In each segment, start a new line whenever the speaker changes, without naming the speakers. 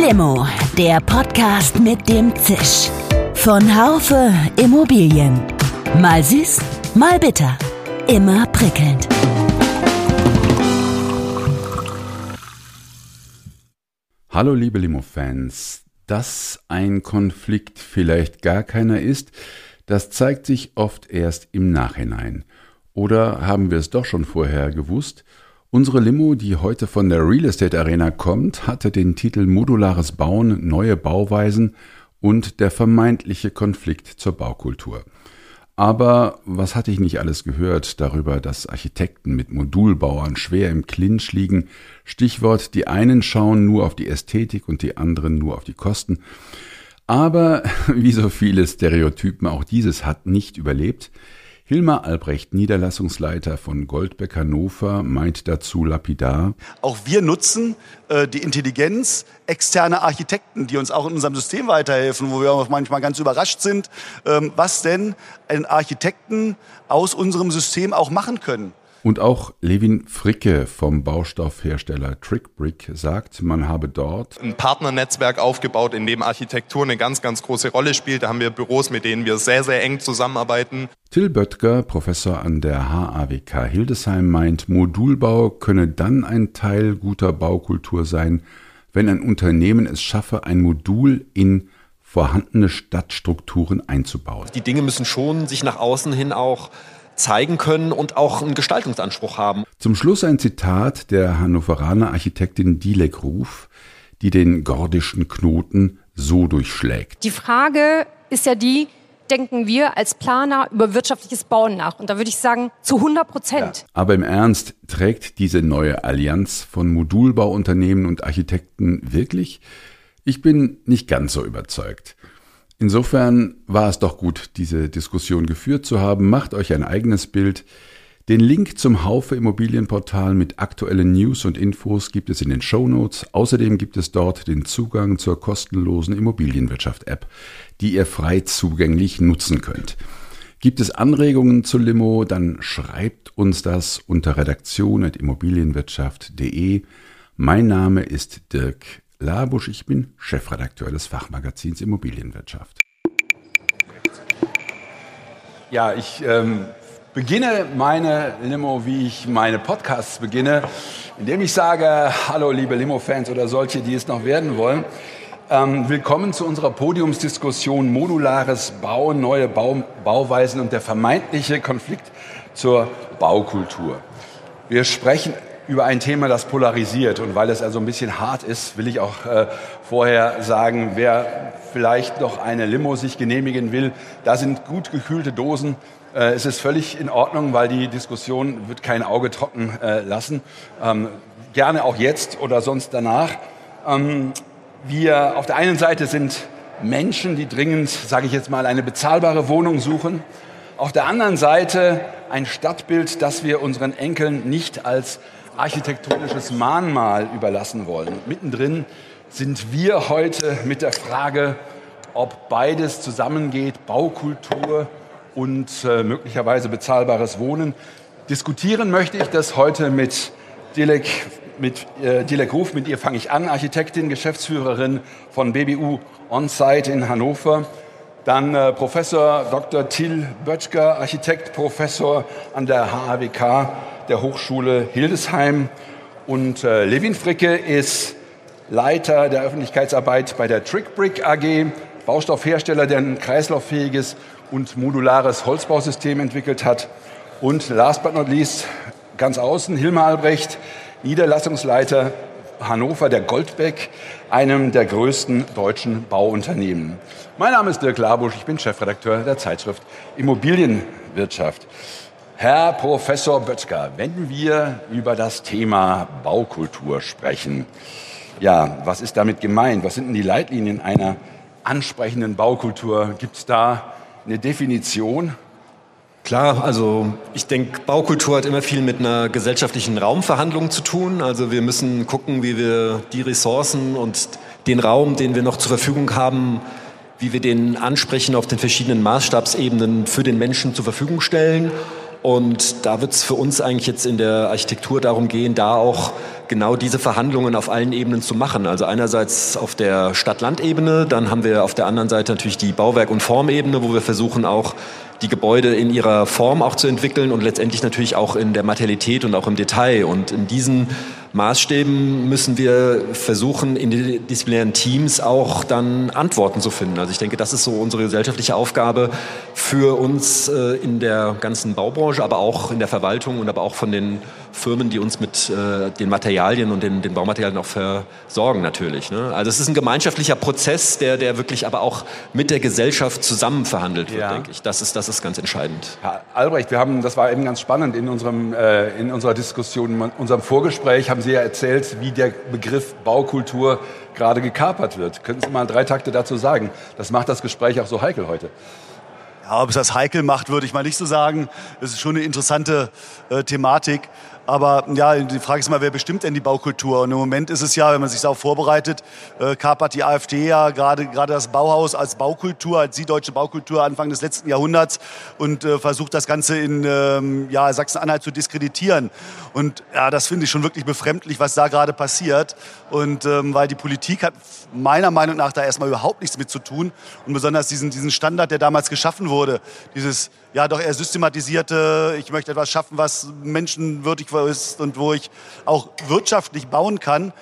Limo, der Podcast mit dem Zisch. Von Haufe Immobilien. Mal süß, mal bitter. Immer prickelnd.
Hallo liebe Limo-Fans. Dass ein Konflikt vielleicht gar keiner ist, das zeigt sich oft erst im Nachhinein. Oder haben wir es doch schon vorher gewusst? Unsere Limo, die heute von der Real Estate Arena kommt, hatte den Titel Modulares Bauen, neue Bauweisen und der vermeintliche Konflikt zur Baukultur. Aber was hatte ich nicht alles gehört darüber, dass Architekten mit Modulbauern schwer im Clinch liegen? Stichwort, die einen schauen nur auf die Ästhetik und die anderen nur auf die Kosten. Aber wie so viele Stereotypen, auch dieses hat nicht überlebt. Hilmar Albrecht, Niederlassungsleiter von Goldbeck Hannover, meint dazu lapidar:
Auch wir nutzen die Intelligenz externer Architekten, die uns auch in unserem System weiterhelfen, wo wir auch manchmal ganz überrascht sind, was denn ein Architekten aus unserem System auch machen können.
Und auch Levin Fricke vom Baustoffhersteller TrickBrick sagt, man habe dort
ein Partnernetzwerk aufgebaut, in dem Architektur eine ganz, ganz große Rolle spielt. Da haben wir Büros, mit denen wir sehr, sehr eng zusammenarbeiten.
Till Böttger, Professor an der HAWK Hildesheim, meint, Modulbau könne dann ein Teil guter Baukultur sein, wenn ein Unternehmen es schaffe, ein Modul in vorhandene Stadtstrukturen einzubauen.
Die Dinge müssen schon sich nach außen hin auch zeigen können und auch einen Gestaltungsanspruch haben.
Zum Schluss ein Zitat der Hannoveraner Architektin Dilek Ruf, die den gordischen Knoten so durchschlägt.
Die Frage ist ja die, denken wir als Planer über wirtschaftliches Bauen nach? Und da würde ich sagen, zu 100%.
Ja. Aber im Ernst, trägt diese neue Allianz von Modulbauunternehmen und Architekten wirklich? Ich bin nicht ganz so überzeugt. Insofern war es doch gut, diese Diskussion geführt zu haben. Macht euch ein eigenes Bild. Den Link zum Haufe Immobilienportal mit aktuellen News und Infos gibt es in den Shownotes. Außerdem gibt es dort den Zugang zur kostenlosen Immobilienwirtschaft-App, die ihr frei zugänglich nutzen könnt. Gibt es Anregungen zur Limo, dann schreibt uns das unter redaktion@immobilienwirtschaft.de. Mein Name ist Dirk Labusch, ich bin Chefredakteur des Fachmagazins Immobilienwirtschaft.
Ja, ich beginne meine Limo, wie ich meine Podcasts beginne, indem ich sage, hallo liebe Limo-Fans oder solche, die es noch werden wollen. Willkommen zu unserer Podiumsdiskussion Modulares Bauen, neue Bauweisen und der vermeintliche Konflikt zur Baukultur. Wir sprechen über ein Thema, das polarisiert, und weil es also ein bisschen hart ist, will ich auch vorher sagen, wer vielleicht noch eine Limo sich genehmigen will, da sind gut gekühlte Dosen. Es ist völlig in Ordnung, weil die Diskussion wird kein Auge trocken lassen. Gerne auch jetzt oder sonst danach. Wir auf der einen Seite sind Menschen, die dringend, sage ich jetzt mal, eine bezahlbare Wohnung suchen. Auf der anderen Seite ein Stadtbild, das wir unseren Enkeln nicht als architektonisches Mahnmal überlassen wollen. Mittendrin sind wir heute mit der Frage, ob beides zusammengeht, Baukultur und möglicherweise bezahlbares Wohnen. Diskutieren möchte ich das heute mit Dilek Ruf, mit ihr fange ich an, Architektin, Geschäftsführerin von BBU On-Site in Hannover. Dann Professor Dr. Till Böttger, Architekt, Professor an der HAWK der Hochschule Hildesheim. Und Levin Fricke ist Leiter der Öffentlichkeitsarbeit bei der TrickBrick AG, Baustoffhersteller, der ein kreislauffähiges und modulares Holzbausystem entwickelt hat. Und last but not least, ganz außen, Hilmar Albrecht, Niederlassungsleiter Hannover der Goldbeck, einem der größten deutschen Bauunternehmen. Mein Name ist Dirk Labusch, ich bin Chefredakteur der Zeitschrift Immobilienwirtschaft. Herr Professor Böttger, wenn wir über das Thema Baukultur sprechen, ja, was ist damit gemeint? Was sind denn die Leitlinien einer ansprechenden Baukultur? Gibt es da eine Definition?
Klar, also ich denke, Baukultur hat immer viel mit einer gesellschaftlichen Raumverhandlung zu tun. Also wir müssen gucken, wie wir die Ressourcen und den Raum, den wir noch zur Verfügung haben, wie wir den ansprechen auf den verschiedenen Maßstabsebenen für den Menschen zur Verfügung stellen. Und da wird es für uns eigentlich jetzt in der Architektur darum gehen, da auch genau diese Verhandlungen auf allen Ebenen zu machen. Also einerseits auf der Stadt-Land-Ebene, dann haben wir auf der anderen Seite natürlich die Bauwerk- und Formebene, wo wir versuchen auch die Gebäude in ihrer Form auch zu entwickeln und letztendlich natürlich auch in der Materialität und auch im Detail. Und in diesen Maßstäben müssen wir versuchen, in den disziplinären Teams auch dann Antworten zu finden. Also ich denke, das ist so unsere gesellschaftliche Aufgabe für uns in der ganzen Baubranche, aber auch in der Verwaltung und aber auch von den Firmen, die uns mit den Materialien und den Baumaterialien auch versorgen natürlich. Ne? Also es ist ein gemeinschaftlicher Prozess, der wirklich aber auch mit der Gesellschaft zusammen verhandelt wird, denke ich. Das ist ganz entscheidend.
Herr Albrecht, das war eben ganz spannend in unserer Diskussion, in unserem Vorgespräch haben Sie ja erzählt, wie der Begriff Baukultur gerade gekapert wird. Könnten Sie mal 3 Takte dazu sagen? Das macht das Gespräch auch so heikel heute.
Ja, ob es das heikel macht, würde ich mal nicht so sagen. Es ist schon eine interessante Thematik. Aber ja, die Frage ist mal, wer bestimmt denn die Baukultur? Und im Moment ist es ja, wenn man sich darauf vorbereitet, kapert die AfD ja gerade das Bauhaus als Baukultur, als die deutsche Baukultur Anfang des letzten Jahrhunderts und versucht das Ganze in Sachsen-Anhalt zu diskreditieren. Und ja, das finde ich schon wirklich befremdlich, was da gerade passiert. Und weil die Politik hat meiner Meinung nach da erstmal überhaupt nichts mit zu tun. Und besonders diesen Standard, der damals geschaffen wurde, dieses doch eher systematisierte, ich möchte etwas schaffen, was menschenwürdig ist und wo ich auch wirtschaftlich bauen kann,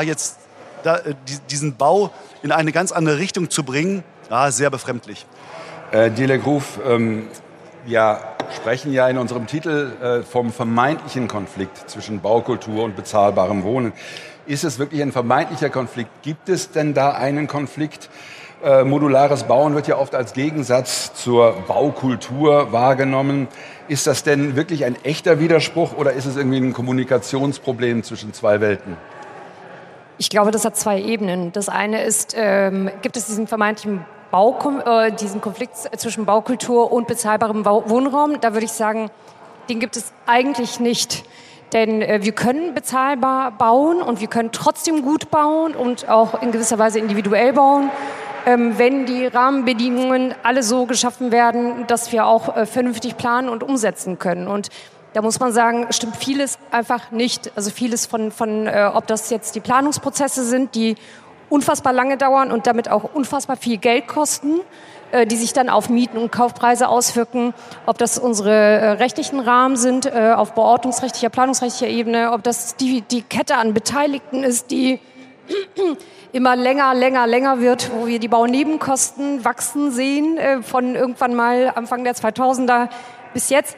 diesen Bau in eine ganz andere Richtung zu bringen, sehr befremdlich.
Dilek Ruf, wir sprechen ja in unserem Titel vom vermeintlichen Konflikt zwischen Baukultur und bezahlbarem Wohnen. Ist es wirklich ein vermeintlicher Konflikt? Gibt es denn da einen Konflikt? Modulares Bauen wird ja oft als Gegensatz zur Baukultur wahrgenommen. Ist das denn wirklich ein echter Widerspruch oder ist es irgendwie ein Kommunikationsproblem zwischen 2 Welten?
Ich glaube, das hat 2 Ebenen. Das eine ist, gibt es diesen vermeintlichen diesen Konflikt zwischen Baukultur und bezahlbarem Wohnraum? Da würde ich sagen, den gibt es eigentlich nicht. Denn wir können bezahlbar bauen und wir können trotzdem gut bauen und auch in gewisser Weise individuell bauen, wenn die Rahmenbedingungen alle so geschaffen werden, dass wir auch vernünftig planen und umsetzen können. Und da muss man sagen, stimmt vieles einfach nicht. Also vieles von ob das jetzt die Planungsprozesse sind, die unfassbar lange dauern und damit auch unfassbar viel Geld kosten, die sich dann auf Mieten und Kaufpreise auswirken, ob das unsere rechtlichen Rahmen sind, auf beordnungsrechtlicher, planungsrechtlicher Ebene, ob das die Kette an Beteiligten ist, die immer länger wird, wo wir die Baunebenkosten wachsen sehen, von irgendwann mal Anfang der 2000er bis jetzt,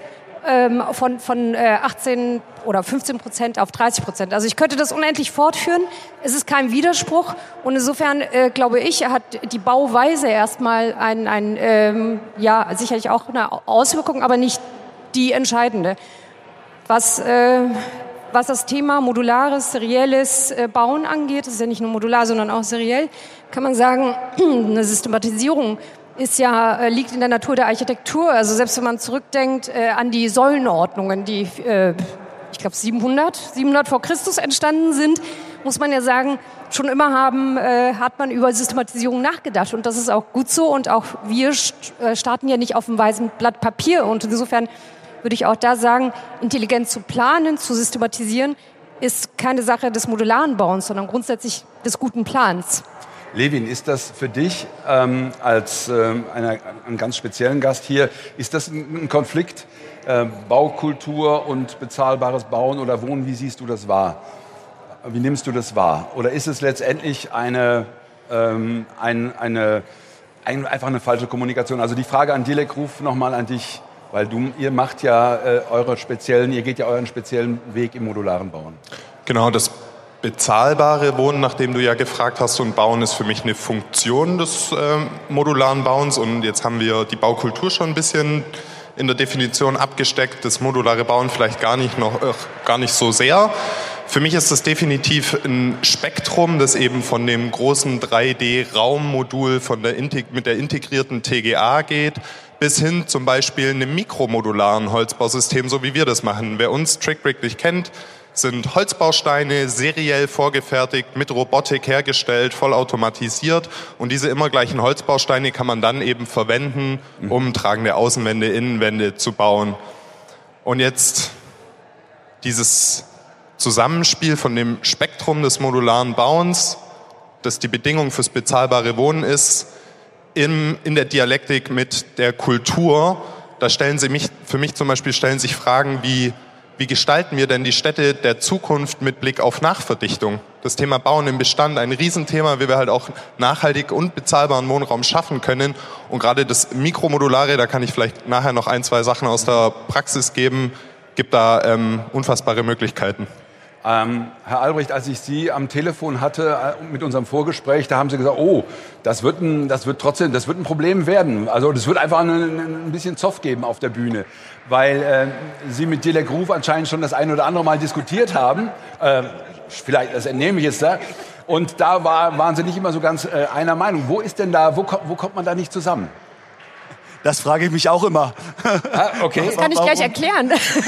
von 18 oder 15% auf 30%. Also ich könnte das unendlich fortführen. Es ist kein Widerspruch und insofern, glaube ich, hat die Bauweise erstmal sicherlich auch eine Auswirkung, aber nicht die entscheidende. Was das Thema modulares, serielles Bauen angeht, das ist ja nicht nur modular, sondern auch seriell, kann man sagen, eine Systematisierung liegt in der Natur der Architektur. Also selbst wenn man zurückdenkt an die Säulenordnungen, die, ich glaube 700 vor Christus entstanden sind, muss man ja sagen, schon immer hat man über Systematisierung nachgedacht. Und das ist auch gut so. Und auch wir starten ja nicht auf einem weißen Blatt Papier. Und insofern würde ich auch da sagen, intelligent zu planen, zu systematisieren, ist keine Sache des modularen Bauens, sondern grundsätzlich des guten Plans.
Levin, ist das für dich als einen ganz speziellen Gast hier, ist das ein Konflikt, Baukultur und bezahlbares Bauen oder Wohnen? Wie siehst du das wahr? Wie nimmst du das wahr? Oder ist es letztendlich einfach eine falsche Kommunikation? Also die Frage an Dilek Ruf nochmal an dich, weil ihr geht ja euren speziellen Weg im modularen Bauen.
Genau, das bezahlbare Wohnen, nach dem du ja gefragt hast, und Bauen ist für mich eine Funktion des modularen Bauens. Und jetzt haben wir die Baukultur schon ein bisschen in der Definition abgesteckt, das modulare Bauen vielleicht gar nicht so sehr. Für mich ist das definitiv ein Spektrum, das eben von dem großen 3D-Raummodul mit der integrierten TGA geht, bis hin zum Beispiel einem mikromodularen Holzbausystem, so wie wir das machen. Wer uns TrickBrick nicht kennt, sind Holzbausteine seriell vorgefertigt, mit Robotik hergestellt, vollautomatisiert. Und diese immer gleichen Holzbausteine kann man dann eben verwenden, um tragende Außenwände, Innenwände zu bauen. Und jetzt dieses Zusammenspiel von dem Spektrum des modularen Bauens, das die Bedingung fürs bezahlbare Wohnen ist, in der Dialektik mit der Kultur, da stellen sich Fragen wie gestalten wir denn die Städte der Zukunft mit Blick auf Nachverdichtung? Das Thema Bauen im Bestand, ein Riesenthema, wie wir halt auch nachhaltig und bezahlbaren Wohnraum schaffen können. Und gerade das Mikromodulare, da kann ich vielleicht nachher noch 1, 2 Sachen aus der Praxis geben, gibt da unfassbare Möglichkeiten.
Herr Albrecht, als ich Sie am Telefon hatte mit unserem Vorgespräch, da haben Sie gesagt, oh, das wird ein Problem werden. Also das wird einfach ein bisschen Zoff geben auf der Bühne, weil Sie mit Dilek Ruf anscheinend schon das ein oder andere Mal diskutiert haben. Vielleicht, das entnehme ich jetzt da. Und da waren Sie nicht immer so ganz einer Meinung. Wo kommt man da nicht zusammen?
Das frage ich mich auch immer.
Okay.
Das kann ich gleich erklären.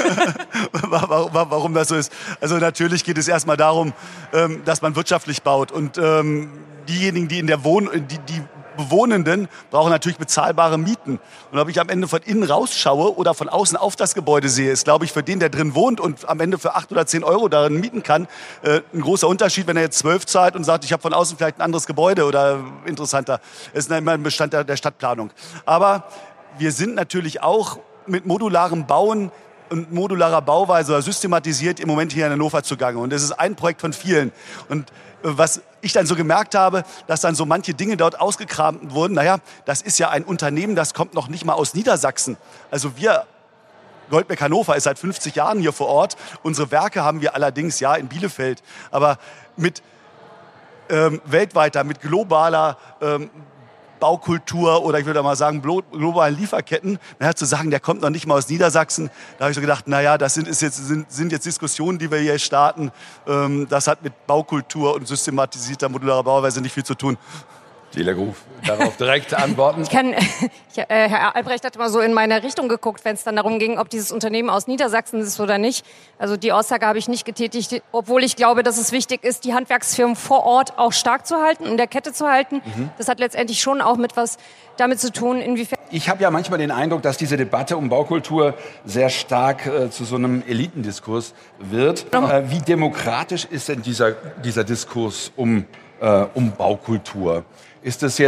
Warum das so ist. Also natürlich geht es erstmal darum, dass man wirtschaftlich baut. Und diejenigen, die die Bewohnenden brauchen natürlich bezahlbare Mieten. Und ob ich am Ende von innen rausschaue oder von außen auf das Gebäude sehe, ist, glaube ich, für den, der drin wohnt und am Ende für 8 oder 10 Euro darin mieten kann, ein großer Unterschied, wenn er jetzt 12 zahlt und sagt, ich habe von außen vielleicht ein anderes Gebäude oder interessanter. Das ist immer ein Bestand der Stadtplanung. Aber wir sind natürlich auch mit modularem Bauen und modularer Bauweise oder systematisiert im Moment hier in Hannover zugange. Und das ist ein Projekt von vielen. Und was ich dann so gemerkt habe, dass dann so manche Dinge dort ausgekramt wurden. Naja, das ist ja ein Unternehmen, das kommt noch nicht mal aus Niedersachsen. Also Goldbeck Hannover ist seit 50 Jahren hier vor Ort. Unsere Werke haben wir allerdings ja in Bielefeld. Aber mit weltweiter, mit globaler Baukultur oder ich würde mal sagen globalen Lieferketten, zu sagen, der kommt noch nicht mal aus Niedersachsen, da habe ich so gedacht, naja, das sind jetzt Diskussionen, die wir hier starten. Das hat mit Baukultur und systematisierter modularer Bauweise nicht viel zu tun.
Dilek Ruf, darauf direkt antworten.
Herr Albrecht hat mal so in meine Richtung geguckt, wenn es dann darum ging, ob dieses Unternehmen aus Niedersachsen ist oder nicht. Also die Aussage habe ich nicht getätigt, obwohl ich glaube, dass es wichtig ist, die Handwerksfirmen vor Ort auch stark zu halten, in der Kette zu halten. Das hat letztendlich schon auch mit was damit zu tun, inwiefern...
Ich habe ja manchmal den Eindruck, dass diese Debatte um Baukultur sehr stark zu so einem Elitendiskurs wird. Wie demokratisch ist denn dieser Diskurs um Baukultur? Ist es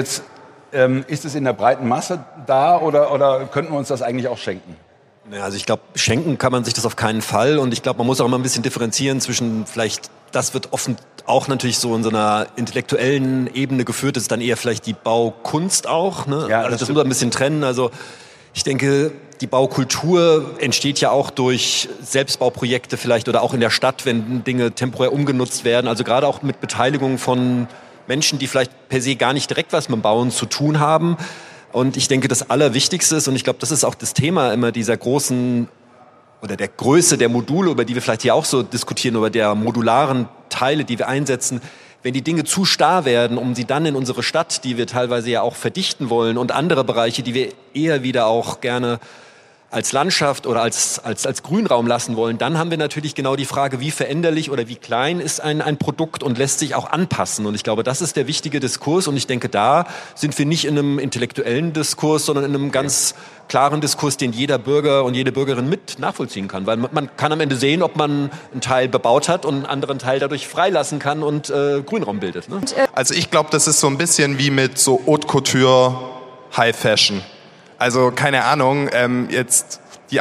in der breiten Masse da oder könnten wir uns das eigentlich auch schenken?
Ja, also ich glaube, schenken kann man sich das auf keinen Fall. Und ich glaube, man muss auch immer ein bisschen differenzieren zwischen vielleicht, das wird offen auch natürlich so in so einer intellektuellen Ebene geführt, das ist dann eher vielleicht die Baukunst auch. Ne?
Ja,
also das muss man ein bisschen trennen. Also ich denke, die Baukultur entsteht ja auch durch Selbstbauprojekte vielleicht oder auch in der Stadt, wenn Dinge temporär umgenutzt werden. Also gerade auch mit Beteiligung von Menschen, die vielleicht per se gar nicht direkt was mit dem Bauen zu tun haben. Und ich denke, das Allerwichtigste ist, und ich glaube, das ist auch das Thema immer dieser großen oder der Größe der Module, über die wir vielleicht hier auch so diskutieren, über der modularen Teile, die wir einsetzen, wenn die Dinge zu starr werden, um sie dann in unsere Stadt, die wir teilweise ja auch verdichten wollen und andere Bereiche, die wir eher wieder auch gerne als Landschaft oder als Grünraum lassen wollen, dann haben wir natürlich genau die Frage, wie veränderlich oder wie klein ist ein Produkt und lässt sich auch anpassen. Und ich glaube, das ist der wichtige Diskurs. Und ich denke, da sind wir nicht in einem intellektuellen Diskurs, sondern in einem ganz klaren Diskurs, den jeder Bürger und jede Bürgerin mit nachvollziehen kann. Weil man kann am Ende sehen, ob man einen Teil bebaut hat und einen anderen Teil dadurch freilassen kann und Grünraum bildet. Ne?
Also ich glaube, das ist so ein bisschen wie mit so Haute Couture, High Fashion. Also keine Ahnung, jetzt wie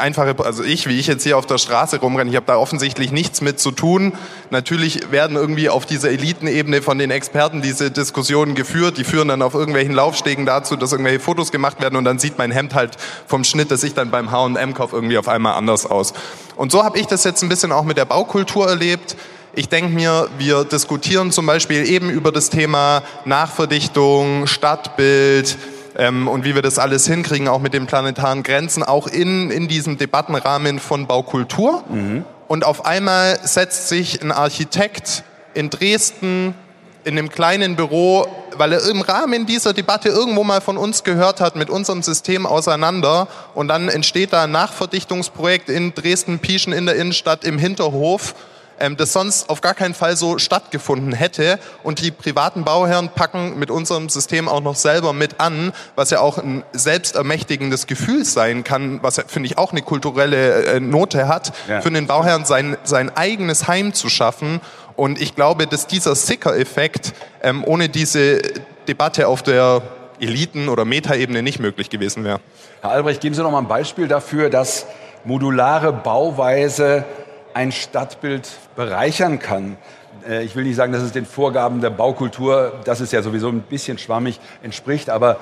ich jetzt hier auf der Straße rumrenne, ich habe da offensichtlich nichts mit zu tun. Natürlich werden irgendwie auf dieser Elitenebene von den Experten diese Diskussionen geführt. Die führen dann auf irgendwelchen Laufstegen dazu, dass irgendwelche Fotos gemacht werden und dann sieht mein Hemd halt vom Schnitt, das ich dann beim H&M kaufe, irgendwie auf einmal anders aus. Und so habe ich das jetzt ein bisschen auch mit der Baukultur erlebt. Ich denke mir, wir diskutieren zum Beispiel eben über das Thema Nachverdichtung, Stadtbild, und wie wir das alles hinkriegen, auch mit den planetaren Grenzen, auch in diesem Debattenrahmen von Baukultur. Und auf einmal setzt sich ein Architekt in Dresden in einem kleinen Büro, weil er im Rahmen dieser Debatte irgendwo mal von uns gehört hat, mit unserem System auseinander. Und dann entsteht da ein Nachverdichtungsprojekt in Dresden-Pieschen in der Innenstadt im Hinterhof. das sonst auf gar keinen Fall so stattgefunden hätte. Und die privaten Bauherren packen mit unserem System auch noch selber mit an, was ja auch ein selbstermächtigendes Gefühl sein kann, was, finde ich, auch eine kulturelle Note hat, für den Bauherrn sein eigenes Heim zu schaffen. Und ich glaube, dass dieser Sicker-Effekt ohne diese Debatte auf der Eliten- oder Metaebene nicht möglich gewesen wäre.
Herr Albrecht, geben Sie noch mal ein Beispiel dafür, dass modulare Bauweise ein Stadtbild bereichern kann. Ich will nicht sagen, dass es den Vorgaben der Baukultur, das ist ja sowieso ein bisschen schwammig, entspricht, aber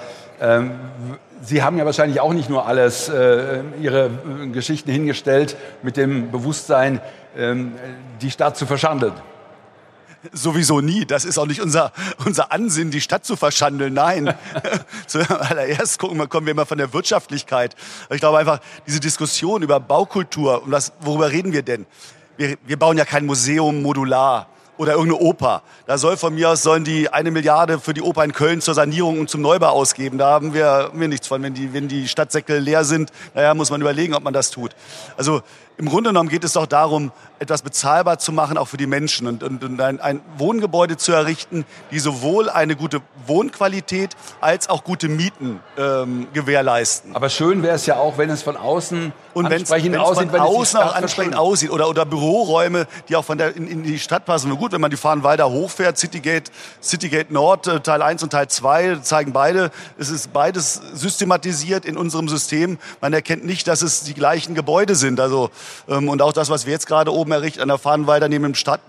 Sie haben ja wahrscheinlich auch nicht nur alles, Ihre Geschichten hingestellt mit dem Bewusstsein, die Stadt zu verschandeln.
Sowieso nie. Das ist auch nicht unser Ansinnen, die Stadt zu verschandeln. Nein. Zuallererst kommen wir immer von der Wirtschaftlichkeit. Ich glaube einfach, diese Diskussion über Baukultur, worüber reden wir denn? Wir bauen ja kein Museum modular oder irgendeine Oper. Sollen die 1 Milliarde für die Oper in Köln zur Sanierung und zum Neubau ausgeben. Da haben wir nichts von. Wenn die Stadtsäcke leer sind, muss man überlegen, ob man das tut. Also im Grunde genommen geht es doch darum, etwas bezahlbar zu machen, auch für die Menschen und ein Wohngebäude zu errichten, die sowohl eine gute Wohnqualität als auch gute Mieten gewährleisten.
Aber schön wäre es ja auch, wenn es von außen ansprechend
aussieht. Oder Büroräume, die auch in die Stadt passen. Gut, wenn man die Fahrenwalder hochfährt, Citygate Nord, Teil 1 und Teil 2 zeigen beide. Es ist beides systematisiert in unserem System. Man erkennt nicht, dass es die gleichen Gebäude sind. Also und auch das, was wir jetzt gerade oben errichten an der Fahrenwalder neben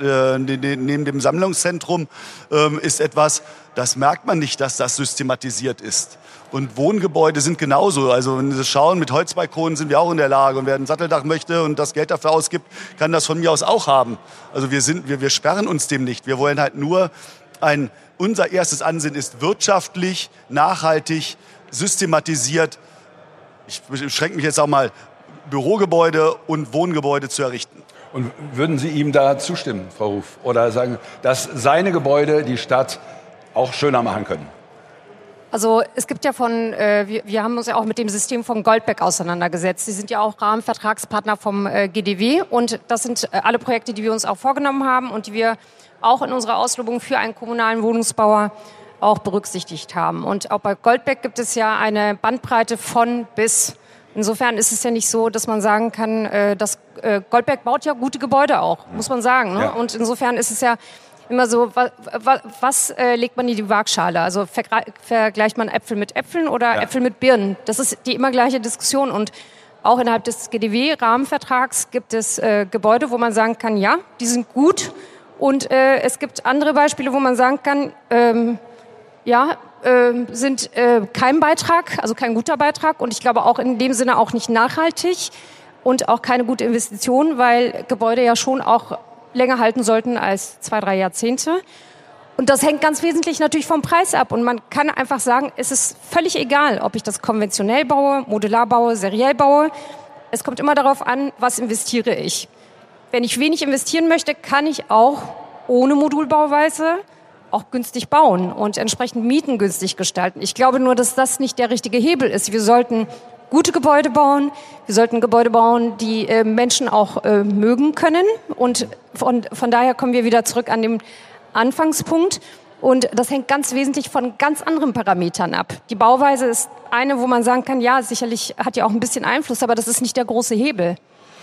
dem Sammlungszentrum, ist etwas, das merkt man nicht, dass das systematisiert ist. Und Wohngebäude sind genauso. Also wenn Sie schauen, mit Holzbalkonen sind wir auch in der Lage. Und wer ein Satteldach möchte und das Geld dafür ausgibt, kann das von mir aus auch haben. Also wir sperren uns dem nicht. Wir wollen halt nur unser erstes Ansinnen ist wirtschaftlich, nachhaltig, systematisiert. Ich beschränke mich jetzt auch mal, Bürogebäude und Wohngebäude zu errichten.
Und würden Sie ihm da zustimmen, Frau Ruf? Oder sagen, dass seine Gebäude die Stadt auch schöner machen können?
Also es gibt ja wir haben uns ja auch mit dem System von Goldbeck auseinandergesetzt. Sie sind ja auch Rahmenvertragspartner vom GDW und das sind alle Projekte, die wir uns auch vorgenommen haben und die wir auch in unserer Auslobung für einen kommunalen Wohnungsbauer auch berücksichtigt haben. Und auch bei Goldbeck gibt es ja eine Bandbreite von bis. Insofern ist es ja nicht so, dass man sagen kann, dass Goldbeck baut ja gute Gebäude auch, muss man sagen. Ne? Ja. Und insofern ist es ja immer so, was legt man in die Waagschale? Also vergleicht man Äpfel mit Äpfeln oder Äpfel mit Birnen? Das ist die immer gleiche Diskussion. Und auch innerhalb des GDW-Rahmenvertrags gibt es Gebäude, wo man sagen kann, ja, die sind gut. Und es gibt andere Beispiele, wo man sagen kann, sind kein Beitrag, also kein guter Beitrag und ich glaube auch in dem Sinne auch nicht nachhaltig und auch keine gute Investition, weil Gebäude ja schon auch länger halten sollten als 2-3 Jahrzehnte. Und das hängt ganz wesentlich natürlich vom Preis ab und man kann einfach sagen, es ist völlig egal, ob ich das konventionell baue, modular baue, seriell baue. Es kommt immer darauf an, was investiere ich. Wenn ich wenig investieren möchte, kann ich auch ohne Modulbauweise auch günstig bauen und entsprechend Mieten günstig gestalten. Ich glaube nur, dass das nicht der richtige Hebel ist. Wir sollten gute Gebäude bauen. Wir sollten Gebäude bauen, die Menschen auch mögen können. Und von daher kommen wir wieder zurück an den Anfangspunkt. Und das hängt ganz wesentlich von ganz anderen Parametern ab. Die Bauweise ist eine, wo man sagen kann, ja, sicherlich hat ja auch ein bisschen Einfluss, aber das ist nicht der große Hebel.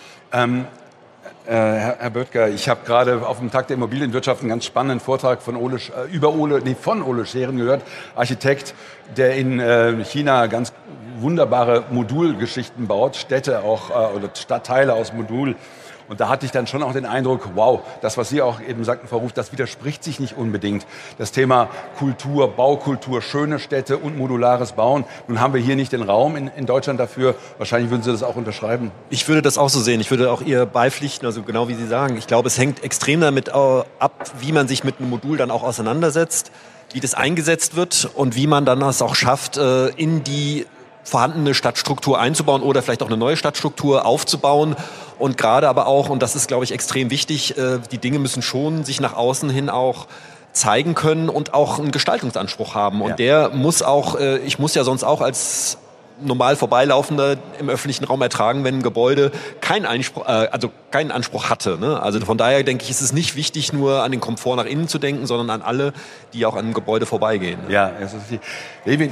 Herr Böttger, ich habe gerade auf dem Tag der Immobilienwirtschaft einen ganz spannenden Vortrag von Ole Scheren gehört, Architekt, der in China ganz wunderbare Modulgeschichten baut, Städte auch oder Stadtteile aus Modul. Und da hatte ich dann schon auch den Eindruck, wow, das, was Sie auch eben sagten, Frau Ruf, das widerspricht sich nicht unbedingt. Das Thema Kultur, Baukultur, schöne Städte und modulares Bauen. Nun haben wir hier nicht den Raum in Deutschland dafür. Wahrscheinlich würden Sie das auch unterschreiben.
Ich würde das auch so sehen. Ich würde auch ihr beipflichten, also genau wie Sie sagen. Ich glaube, es hängt extrem damit ab, wie man sich mit einem Modul dann auch auseinandersetzt, wie das eingesetzt wird und wie man dann es auch schafft, in die vorhandene Stadtstruktur einzubauen oder vielleicht auch eine neue Stadtstruktur aufzubauen. Und gerade aber auch, und das ist, glaube ich, extrem wichtig, die Dinge müssen schon sich nach außen hin auch zeigen können und auch einen Gestaltungsanspruch haben. Und der muss auch, ich muss ja sonst auch als normal Vorbeilaufender im öffentlichen Raum ertragen, wenn ein Gebäude keinen Anspruch hatte. Ne? Also von daher denke ich, ist es nicht wichtig, nur an den Komfort nach innen zu denken, sondern an alle, die auch an dem Gebäude vorbeigehen. Ne?
Ja, das ist die.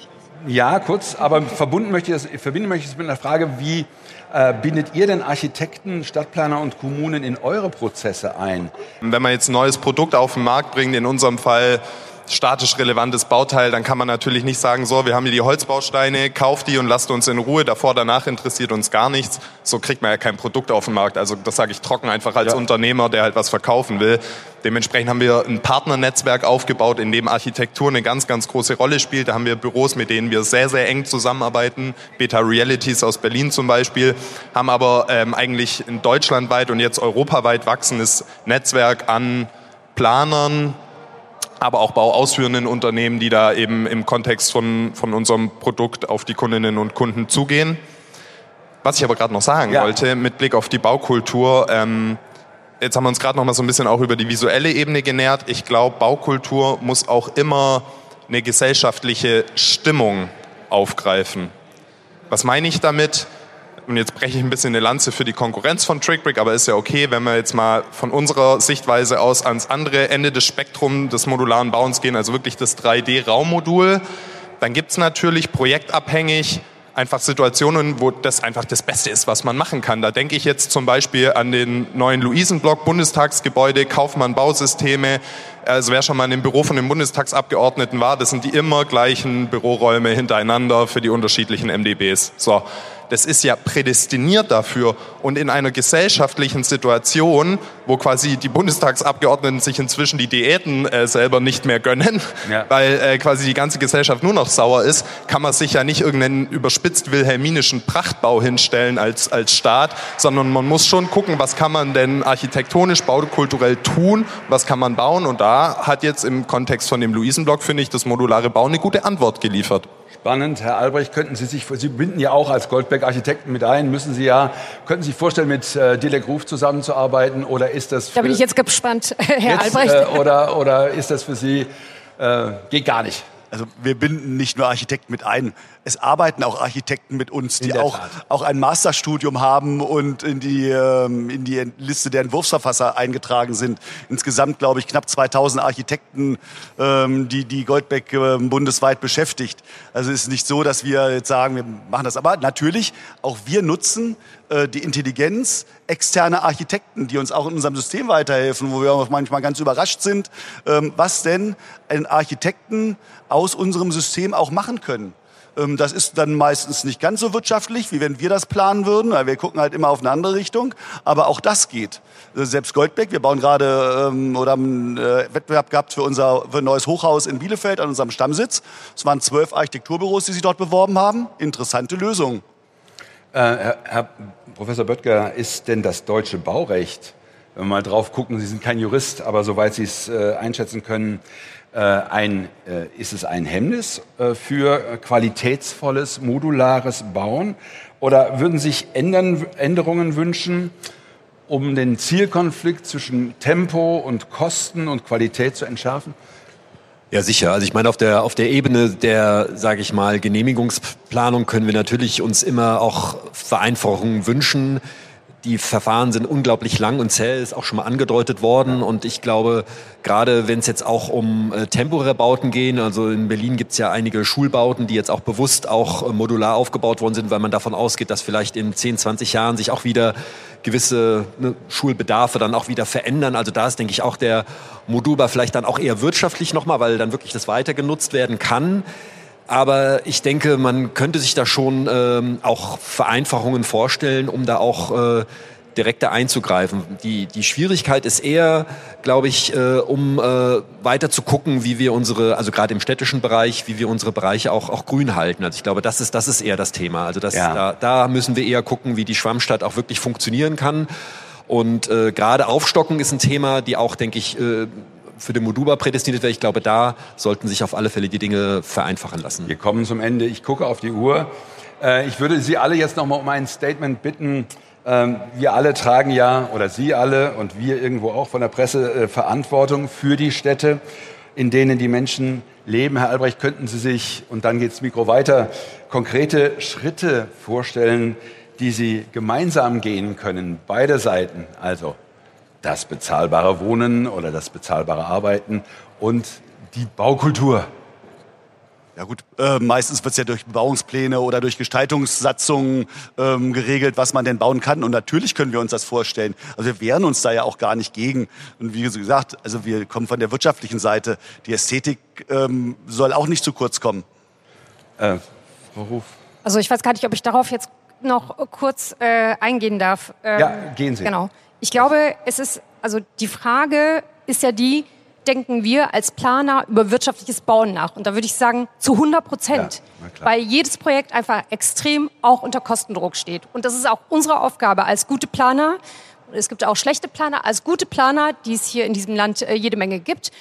Ja, kurz, aber verbinden möchte ich das mit einer Frage, wie bindet ihr denn Architekten, Stadtplaner und Kommunen in eure Prozesse ein?
Wenn man jetzt ein neues Produkt auf den Markt bringt, in unserem Fall statisch relevantes Bauteil, dann kann man natürlich nicht sagen, so, wir haben hier die Holzbausteine, kauft die und lasst uns in Ruhe, davor, danach interessiert uns gar nichts. So kriegt man ja kein Produkt auf den Markt. Also das sage ich trocken einfach als Unternehmer, der halt was verkaufen will. Dementsprechend haben wir ein Partnernetzwerk aufgebaut, in dem Architektur eine ganz, ganz große Rolle spielt. Da haben wir Büros, mit denen wir sehr, sehr eng zusammenarbeiten. Beta Realities aus Berlin zum Beispiel, haben aber eigentlich ein deutschlandweit und jetzt europaweit wachsendes Netzwerk an Planern, aber auch bauausführenden Unternehmen, die da eben im Kontext von unserem Produkt auf die Kundinnen und Kunden zugehen. Was ich aber gerade noch sagen wollte, mit Blick auf die Baukultur, jetzt haben wir uns gerade noch mal so ein bisschen auch über die visuelle Ebene genähert. Ich glaube, Baukultur muss auch immer eine gesellschaftliche Stimmung aufgreifen. Was meine ich damit? Und jetzt breche ich ein bisschen eine Lanze für die Konkurrenz von TrickBrick, aber ist ja okay, wenn wir jetzt mal von unserer Sichtweise aus ans andere Ende des Spektrums des modularen Bauens gehen, also wirklich das 3D-Raummodul, dann gibt es natürlich projektabhängig einfach Situationen, wo das einfach das Beste ist, was man machen kann. Da denke ich jetzt zum Beispiel an den neuen Luisenblock, Bundestagsgebäude, Kaufmann Bausysteme. Also wer schon mal in dem Büro von den Bundestagsabgeordneten war, das sind die immer gleichen Büroräume hintereinander für die unterschiedlichen MdBs. So. Das ist ja prädestiniert dafür. Und in einer gesellschaftlichen Situation, wo quasi die Bundestagsabgeordneten sich inzwischen die Diäten selber nicht mehr gönnen, weil quasi die ganze Gesellschaft nur noch sauer ist, kann man sich ja nicht irgendeinen überspitzt wilhelminischen Prachtbau hinstellen als Staat, sondern man muss schon gucken, was kann man denn architektonisch, baukulturell tun, was kann man bauen. Und da hat jetzt im Kontext von dem Luisenblock, finde ich, das modulare Bauen eine gute Antwort geliefert.
Spannend. Herr Albrecht, Sie binden ja auch als Goldberg-Architekten mit ein, könnten Sie sich vorstellen, mit Dilek Ruf zusammenzuarbeiten, oder ist das...
Da bin ich jetzt gespannt, Herr Albrecht.
Oder ist das für Sie, geht gar nicht?
Also wir binden nicht nur Architekten mit ein, es arbeiten auch Architekten mit uns, die auch ein Masterstudium haben und in die Liste der Entwurfsverfasser eingetragen sind. Insgesamt, glaube ich, knapp 2000 Architekten, die Goldbeck bundesweit beschäftigt. Also es ist nicht so, dass wir jetzt sagen, wir machen das. Aber natürlich, auch wir nutzen die Intelligenz externer Architekten, die uns auch in unserem System weiterhelfen, wo wir auch manchmal ganz überrascht sind, was denn ein Architekten aus unserem System auch machen können. Das ist dann meistens nicht ganz so wirtschaftlich, wie wenn wir das planen würden, weil wir gucken halt immer auf eine andere Richtung. Aber auch das geht. Selbst Goldbeck, wir bauen gerade oder haben einen Wettbewerb gehabt für ein neues Hochhaus in Bielefeld an unserem Stammsitz. Es waren 12 Architekturbüros, die sich dort beworben haben. Interessante Lösung.
Herr Professor Böttger, ist denn das deutsche Baurecht, wenn wir mal drauf gucken, Sie sind kein Jurist, aber soweit Sie es einschätzen können, ist es ein Hemmnis für qualitätsvolles, modulares Bauen? Oder würden Sie sich Änderungen wünschen, um den Zielkonflikt zwischen Tempo und Kosten und Qualität zu entschärfen?
Ja, sicher. Also ich meine, auf der Ebene der, sage ich mal, Genehmigungsplanung können wir natürlich uns immer auch Vereinfachungen wünschen. Die Verfahren sind unglaublich lang und zäh, ist auch schon mal angedeutet worden. Und ich glaube, gerade wenn es jetzt auch um temporäre Bauten gehen, also in Berlin gibt es ja einige Schulbauten, die jetzt auch bewusst auch modular aufgebaut worden sind, weil man davon ausgeht, dass vielleicht in 10, 20 Jahren sich auch wieder gewisse Schulbedarfe dann auch wieder verändern. Also da ist, denke ich, auch der Modulbau vielleicht dann auch eher wirtschaftlich nochmal, weil dann wirklich das weiter genutzt werden kann. Aber ich denke, man könnte sich da schon auch Vereinfachungen vorstellen, um da auch direkter einzugreifen. Die Schwierigkeit ist eher, glaube ich, um weiter zu gucken, wie wir unsere, also gerade im städtischen Bereich, wie wir unsere Bereiche auch grün halten. Also ich glaube, das ist eher das Thema. Also da müssen wir eher gucken, wie die Schwammstadt auch wirklich funktionieren kann. Und gerade Aufstocken ist ein Thema, die auch, denke ich, für den Modulbau prädestiniert wäre. Ich glaube, da sollten sich auf alle Fälle die Dinge vereinfachen lassen.
Wir kommen zum Ende. Ich gucke auf die Uhr. Ich würde Sie alle jetzt noch mal um ein Statement bitten. Wir alle tragen ja, oder Sie alle und wir irgendwo auch von der Presse, Verantwortung für die Städte, in denen die Menschen
leben. Herr Albrecht, könnten Sie sich, und dann geht das Mikro weiter, konkrete Schritte vorstellen, die Sie gemeinsam gehen können, beide Seiten, also das bezahlbare Wohnen oder das bezahlbare Arbeiten und die Baukultur?
Ja gut, meistens wird es ja durch Bebauungspläne oder durch Gestaltungssatzungen geregelt, was man denn bauen kann. Und natürlich können wir uns das vorstellen. Also wir wehren uns da ja auch gar nicht gegen. Und wie gesagt, also wir kommen von der wirtschaftlichen Seite. Die Ästhetik soll auch nicht zu kurz kommen.
Frau Ruf?
Also ich weiß gar nicht, ob ich darauf jetzt noch kurz eingehen darf.
Ja, gehen Sie.
Genau. Ich glaube, die Frage ist ja die, denken wir als Planer über wirtschaftliches Bauen nach. Und da würde ich sagen, zu 100%. Ja, weil jedes Projekt einfach extrem auch unter Kostendruck steht. Und das ist auch unsere Aufgabe als gute Planer. Es gibt auch schlechte Planer. Als gute Planer, die es hier in diesem Land jede Menge gibt,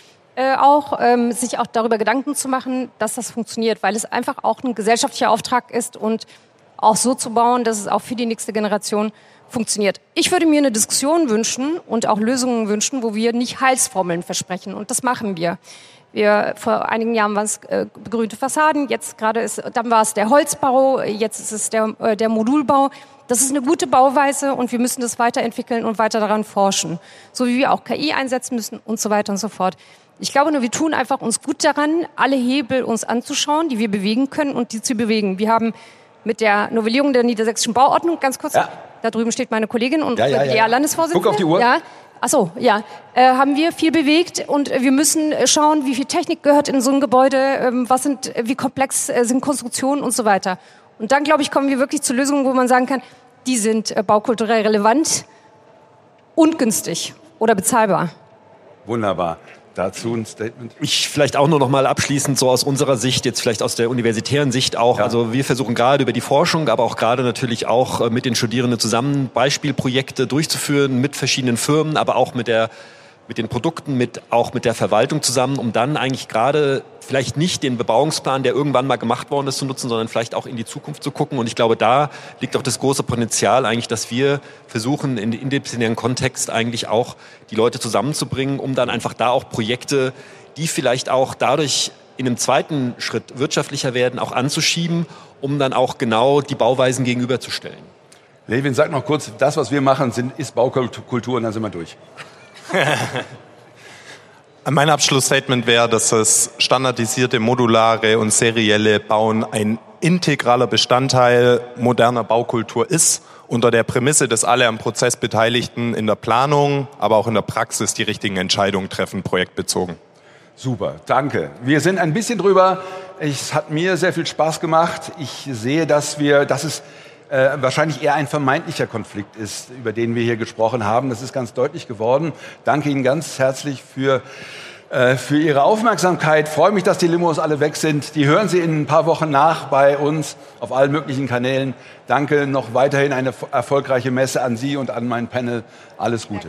sich auch darüber Gedanken zu machen, dass das funktioniert. Weil es einfach auch ein gesellschaftlicher Auftrag ist und auch so zu bauen, dass es auch für die nächste Generation funktioniert. Ich würde mir eine Diskussion wünschen und auch Lösungen wünschen, wo wir nicht Heilsformeln versprechen. Und das machen wir. Vor einigen Jahren waren es begrünte Fassaden, dann war es der Holzbau, jetzt ist es der Modulbau. Das ist eine gute Bauweise und wir müssen das weiterentwickeln und weiter daran forschen. So wie wir auch KI einsetzen müssen und so weiter und so fort. Ich glaube nur, wir tun einfach uns gut daran, alle Hebel uns anzuschauen, die wir bewegen können und die zu bewegen. Wir haben mit der Novellierung der niedersächsischen Bauordnung, ganz kurz, da drüben steht meine Kollegin und WDR-Landesvorsitzende.
Guck auf die Uhr.
Ja. Achso, ja. Haben wir viel bewegt und wir müssen schauen, wie viel Technik gehört in so ein Gebäude, wie komplex sind Konstruktionen und so weiter. Und dann, glaube ich, kommen wir wirklich zu Lösungen, wo man sagen kann, die sind baukulturell relevant und günstig oder bezahlbar.
Wunderbar. Dazu ein Statement?
Ich vielleicht auch nur noch mal abschließend so aus unserer Sicht, jetzt vielleicht aus der universitären Sicht auch. Ja. Also wir versuchen gerade über die Forschung, aber auch gerade natürlich auch mit den Studierenden zusammen Beispielprojekte durchzuführen mit verschiedenen Firmen, aber auch mit den Produkten, auch mit der Verwaltung zusammen, um dann eigentlich gerade vielleicht nicht den Bebauungsplan, der irgendwann mal gemacht worden ist, zu nutzen, sondern vielleicht auch in die Zukunft zu gucken. Und ich glaube, da liegt auch das große Potenzial eigentlich, dass wir versuchen, in den interdisziplinären Kontext eigentlich auch die Leute zusammenzubringen, um dann einfach da auch Projekte, die vielleicht auch dadurch in einem zweiten Schritt wirtschaftlicher werden, auch anzuschieben, um dann auch genau die Bauweisen gegenüberzustellen.
Levin, sag noch kurz, das, was wir machen, ist Baukultur und dann sind wir durch.
Mein Abschlussstatement wäre, dass das standardisierte, modulare und serielle Bauen ein integraler Bestandteil moderner Baukultur ist, unter der Prämisse, dass alle am Prozess Beteiligten in der Planung, aber auch in der Praxis die richtigen Entscheidungen treffen, projektbezogen.
Super, danke. Wir sind ein bisschen drüber. Es hat mir sehr viel Spaß gemacht. Ich sehe, dass es wahrscheinlich eher ein vermeintlicher Konflikt ist, über den wir hier gesprochen haben. Das ist ganz deutlich geworden. Danke Ihnen ganz herzlich für Ihre Aufmerksamkeit. Ich freue mich, dass die Limos alle weg sind. Die hören Sie in ein paar Wochen nach bei uns auf allen möglichen Kanälen. Danke, noch weiterhin eine erfolgreiche Messe an Sie und an mein Panel. Alles Gute.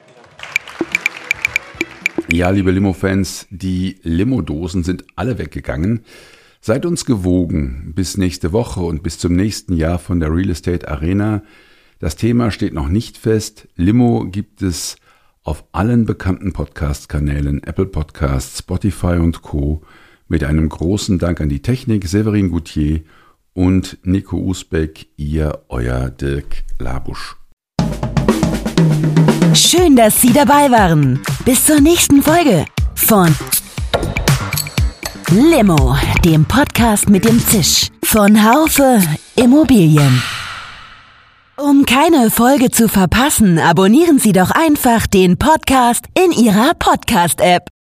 Ja, liebe Limo-Fans, die Limo-Dosen sind alle weggegangen. Seid uns gewogen bis nächste Woche und bis zum nächsten Jahr von der Real Estate Arena. Das Thema steht noch nicht fest. Limo gibt es auf allen bekannten Podcast-Kanälen, Apple Podcasts, Spotify und Co. Mit einem großen Dank an die Technik, Severin Goutier und Nico Usbeck, euer Dirk Labusch.
Schön, dass Sie dabei waren. Bis zur nächsten Folge von Limo, dem Podcast mit dem Zisch von Haufe Immobilien. Um keine Folge zu verpassen, abonnieren Sie doch einfach den Podcast in Ihrer Podcast-App.